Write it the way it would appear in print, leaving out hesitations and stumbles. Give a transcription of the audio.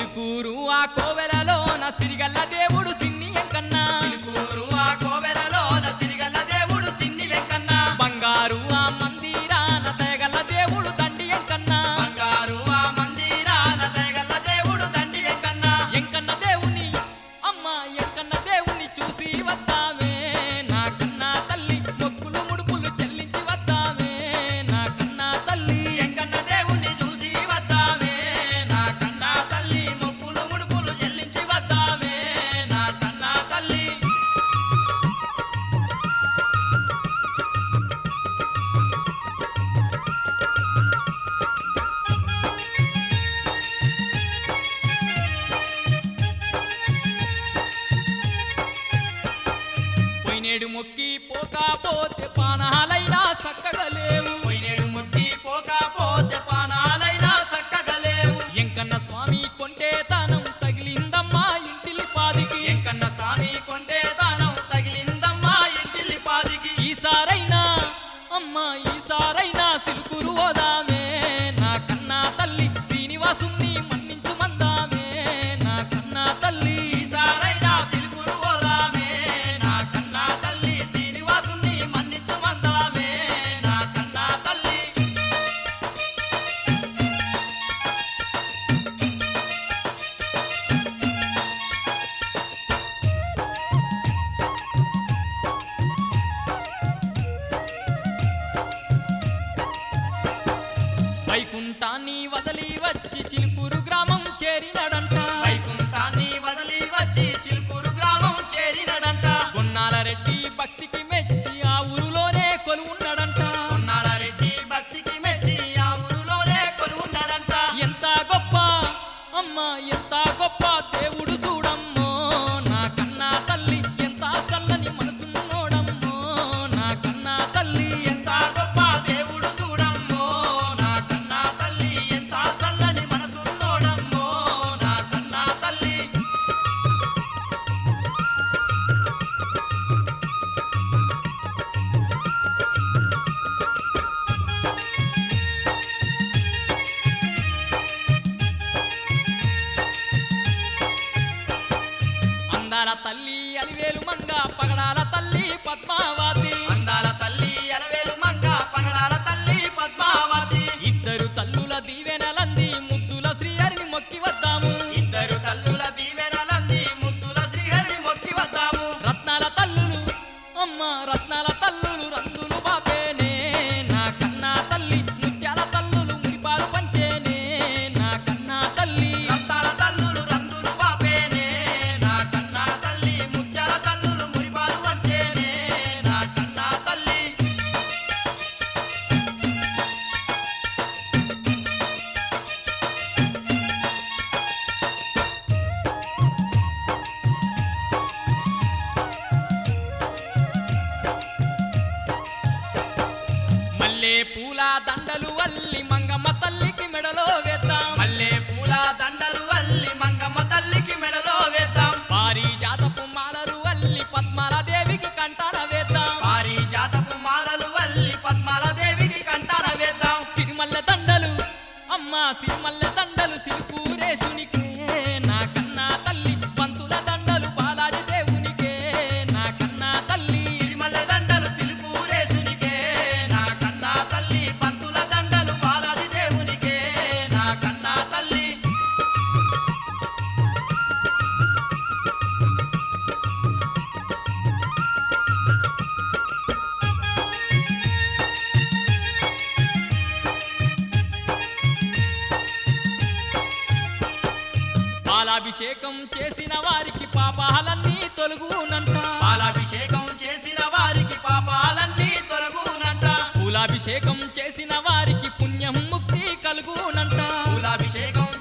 సిలుకూరు ఆ కోవెలలోన సిరిగల్ల దేవుడు సిన్ని ఎంకన్న సిలుకూరు ఆ కోవెలలోన సిరిగల్ల దేవుడు సిన్ని ఎంకన్న బంగారు ఆ మందిరాన దయగల్ల దేవుడు దండి ఎంకన్న బంగారు ఆ మందిరాన దయగల్ల దేవుడు దండి ఎంకన్న ఎంకన్న దేవుని అమ్మ ఎంకన్న దేవుని చూసి వద్దామే నా కన్నా తల్లి మొక్కులు ముడుపులు చెల్లించి వద్దామే నా కన్నా తల్లి ఎంకన్న దేవుణ్ణి చూసి వద్దామే నా కన్నా తల్లి మొక్కులు ముడుపులు చెల్లించి వద్దామే నా కన్నా తల్లి పోయినేడు మొక్కి పోకపోతే పానాలైనా చక్కగా లేవు పోయినేడు మొక్కి పోకపోతే పానాలైనా చక్కగా లేవు ఎంకన్న స్వామి కొంటే తానం తగిలిందమ్మా ఇంటిలి పాదికి ఎంకన్న స్వామి కొంటే దానం తగిలిందమ్మా ఇంటిల్లి పాదికి ఈసారైనా అమ్మా ఈసారైనా సిలుకూరు పోదామే నా కన్నా తల్లి శ్రీనివాసుని మన్నించు మందామే నా కన్నా తల్లి ఈసారైనా సిలుకూరు పోదామే నా కన్నా తల్లి శ్రీనివాసుని మన్నించు మందామే నా కన్నా తల్లి వైకుంఠాన్ని వదిలి వచ్చి చిలుకూరు గ్రామం చేరినడంట వైకుంఠాన్ని వదిలి వచ్చి చిలుకూరు గ్రామం చేరినడంట బొన్నాల రెడ్డి భక్తికి మెచ్చి ఆ ఊరులోనే కొలువున్నాడంట ఉన్నాడారెడ్డి భక్తికి మెచ్చి ఆ ఊరులోనే కొలువున్నాడంట ఎంత గొప్ప అమ్మా ఎంత గొప్ప దేవుడు చూడమ్మో నా కన్నా తల్లి ఎంత చల్లని మనసున్నోడమ్మో నా కన్నా తల్లి ఎంత గొప్ప దేవుడు చూడమ్మో నా కన్నా తల్లి ఎంత చల్లని మనసున్నోడమ్మో నా కన్నా తల్లి అందాల తల్లి అలివేలు మంగ పగడాల తల్లి పద్మావతి అందాల తల్లి ఎలవేలు మంగ పగడాల తల్లి పద్మావతి ఇద్దరు తల్లుల దీవెనలంది ముద్దుల శ్రీహరిని మొక్కి వద్దాము ఇద్దరు తల్లుల దీవెనలంది ముద్దుల శ్రీహరిని మొక్కి వద్దాము రత్నాల తల్లులు అమ్మ రత్నాల తల్లులు రంగులు బాపేనే నా కన్నా తల్లి ముత్యాల తల్లులు మురిపాలు పంచేనే నా కన్నా తల్లి రత్నాల తల్లులు రంగులు బాపేనే నా కన్నా తల్లి ముత్యాల తల్లులు మురిపాలు వచ్చేనే నా కన్నా తల్లి మల్లె పూల దండలు వల్లి మంగమ్మ తల్లికి మెడలో వేద్దాం మల్లె పూల దండలు వల్లి మంగమ్మ తల్లికి మెడలో వేద్దాం పారిజాతపు మాలలు వల్లి పద్మాల దేవికి కంటాన వేద్దాం పారిజాతపు మాలలు వల్లి పద్మాల దేవికి కంటాన వేద్దాం సిరిమల్ల దండలు అమ్మ సిరిమల్ల దండలు సిలుకూరేశునికే నా కన్నా తల్లి పంతుల దండలు బాలాజీ దేవునికే నా కన్నా తల్లి సిరిమల్ల దండలు సిలుకూరేశునికే నా కన్నా తల్లి పంతుల దండలు బాలాజీ దేవునికే నా కన్నా తల్లి పాలాభిషేకం చేసిన వారికి పాపాలన్నీ తొలగునంట పాలాభిషేకం చేసిన వారికి పాపాలన్నీ తొలగునంట పూలాభిషేకం చేసిన వారికి పుణ్యం ముక్తి కలుగునంట పూలాభిషేకం